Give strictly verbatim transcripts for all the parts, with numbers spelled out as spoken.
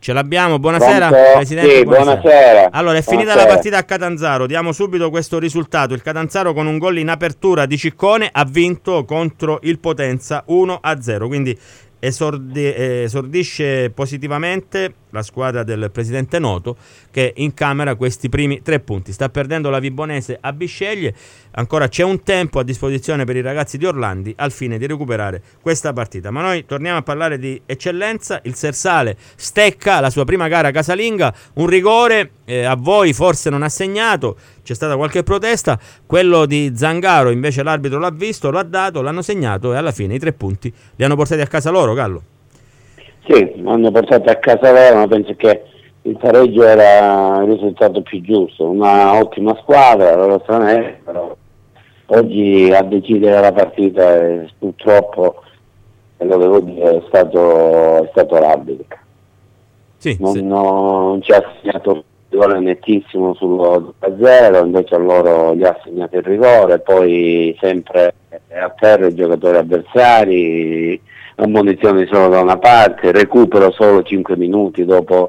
Ce l'abbiamo, buonasera Pronto? Presidente. Sì, buonasera. buonasera. Allora, è finita Buonasera. la partita a Catanzaro, diamo subito questo risultato. Il Catanzaro con un gol in apertura di Ciccone ha vinto contro il Potenza uno a zero, quindi esordi, esordisce positivamente la squadra del presidente Noto, che incamera questi primi tre punti. Sta perdendo la Vibonese a Bisceglie, ancora c'è un tempo a disposizione per i ragazzi di Orlandi al fine di recuperare questa partita. Ma noi torniamo a parlare di eccellenza. Il Sersale stecca la sua prima gara casalinga, un rigore eh, a voi forse non ha segnato, c'è stata qualche protesta, quello di Zangaro invece l'arbitro l'ha visto, lo ha dato, l'hanno segnato e alla fine i tre punti li hanno portati a casa loro, Gallo. Sì, hanno portato a casa loro, ma penso che il pareggio era il risultato più giusto. Una ottima squadra, la Rossoneri, però oggi a decidere la partita e purtroppo, e lo devo dire, è stato, è stato l'arbitro. Sì, non, sì. non ci ha segnato il rigore nettissimo sullo due a zero, invece a loro gli ha segnato il rigore, poi sempre a terra i giocatori avversari, ammonizioni solo da una parte, recupero solo cinque minuti dopo,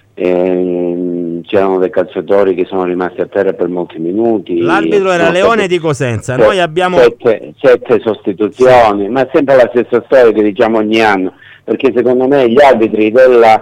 ehm, c'erano dei calciatori che sono rimasti a terra per molti minuti. L'arbitro era Leone di Cosenza, sette, noi abbiamo sette, sette sostituzioni, sì. Ma è sempre la stessa storia che diciamo ogni anno, perché secondo me gli arbitri della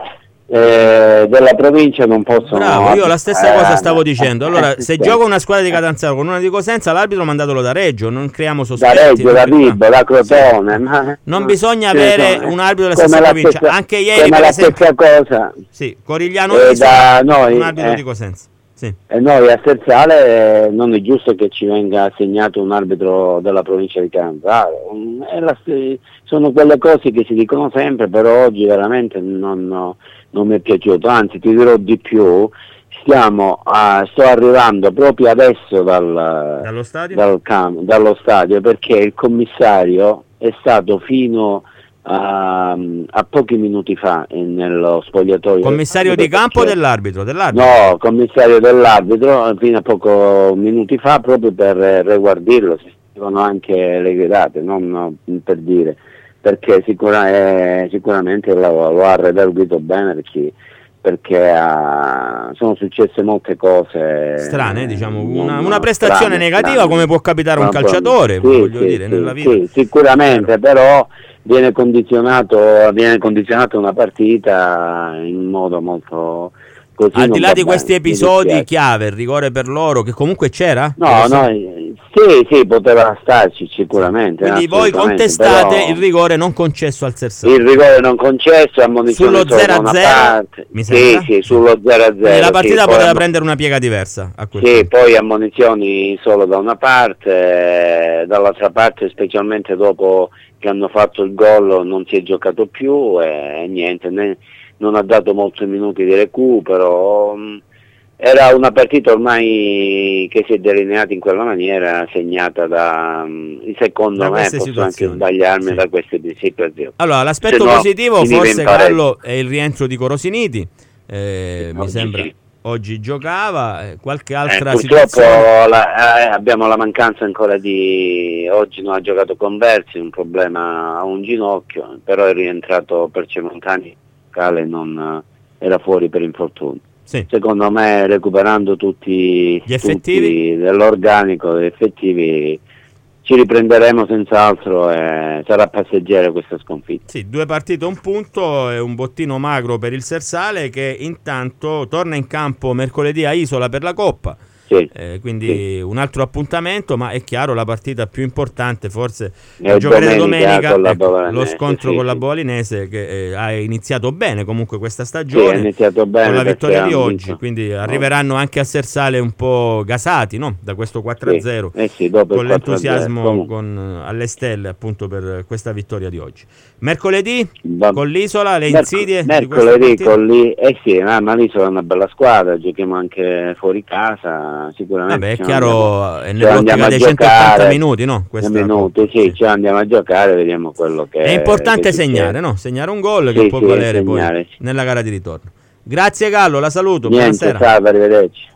Eh, della provincia non possono. Bravo, io la stessa eh, cosa stavo dicendo. Allora, eh, se sì. gioca una squadra di Catanzaro con una di Cosenza, l'arbitro mandatelo da Reggio, non creiamo Da sospetti. Reggio, da Vibo, da Crotone. Sì. Ma, non no, bisogna sì, avere no, un arbitro della come stessa la provincia. stessa, Anche ieri, come per la esempio, stessa cosa. sì, Corigliano Eh, Isola, da noi, un arbitro eh. di Cosenza. Sì. E noi a Sersale eh, non è giusto che ci venga assegnato un arbitro della provincia di Catanzaro. Mm, è la, sono quelle cose che si dicono sempre, però oggi veramente non, no, non mi è piaciuto. Anzi, ti dirò di più, stiamo a, sto arrivando proprio adesso dal, dallo stadio? Dal cam, dallo stadio, perché il commissario è stato fino a, a pochi minuti fa nello spogliatoio. Commissario di campo o dell'arbitro? dell'arbitro? No, commissario dell'arbitro fino a poco minuti fa, proprio per reguardirlo, si scrivono anche le gridate, non no, per dire, perché sicura, eh, sicuramente lo, lo ha redarguito bene, perché, perché ha, sono successe molte cose strane, diciamo, una, non, una prestazione strane, negativa strane. come può capitare a un Ma, calciatore, sì, voglio sì, dire, sì, nella vita. Sì, sicuramente, però viene condizionato, viene condizionato una partita in modo molto così. Al di là di questi bene, episodi chiave, il rigore per loro, che comunque c'era? No, no, sì, sì, poteva starci sicuramente. Quindi voi contestate però il rigore non concesso al Sersale. Il rigore non concesso, ammonizione sullo zero a zero, mi sembra? Sì, sì, sullo zero a zero. Quindi la partita sì, poteva poi, prendere una piega diversa. A quel sì, punto. poi ammonizioni solo da una parte, eh, dall'altra parte, specialmente dopo che hanno fatto il gol, non si è giocato più e, e niente, ne, non ha dato molti minuti di recupero. Era una partita ormai che si è delineata in quella maniera, segnata da, secondo da me, posso situazioni. anche sbagliarmi, sì. da queste situazioni. Allora, l'aspetto no, positivo forse, Gallo, è il rientro di Corosiniti, eh, mi oggi sembra sì. oggi giocava, eh, qualche altra eh, purtroppo situazione. la, eh, abbiamo la mancanza ancora di, oggi non ha giocato Conversi, un problema a un ginocchio, però è rientrato per Cemontani, Cale non era fuori per infortunio. Sì. Secondo me, recuperando tutti gli effettivi tutti dell'organico, degli effettivi, ci riprenderemo senz'altro e sarà passeggera questa sconfitta. Sì, due partite, un punto e un bottino magro per il Sersale, che intanto torna in campo mercoledì a Isola per la Coppa. Sì, eh, quindi sì. un altro appuntamento, ma è chiaro la partita più importante forse è giocherete domenica, domenica, con la ecco, lo scontro sì, con la sì. Bovalinese, che eh, ha iniziato bene comunque questa Sì, stagione, è iniziato bene con la vittoria di oggi, vinto. quindi arriveranno anche a Sersale un po' gasati, no? Da questo quattro a zero, sì, eh sì, dopo con il quattro a zero, l'entusiasmo con, alle stelle appunto per questa vittoria di oggi. Mercoledì Va... con l'Isola, le Merc- insidie mercoledì di con lì, eh sì, ma, ma l'Isola è una bella squadra, giochiamo anche fuori casa, sicuramente. Vabbè, è ci chiaro, andiamo, è nell'ottica dei centottanta minuti, no? Questa minuti, Coppa, sì, sì. ci andiamo a giocare, vediamo quello che è importante che segnare, no? Segnare un gol sì, che può sì, valere segnare, poi sì. nella gara di ritorno. Grazie Gallo, la saluto, Niente, buonasera. salve, arrivederci.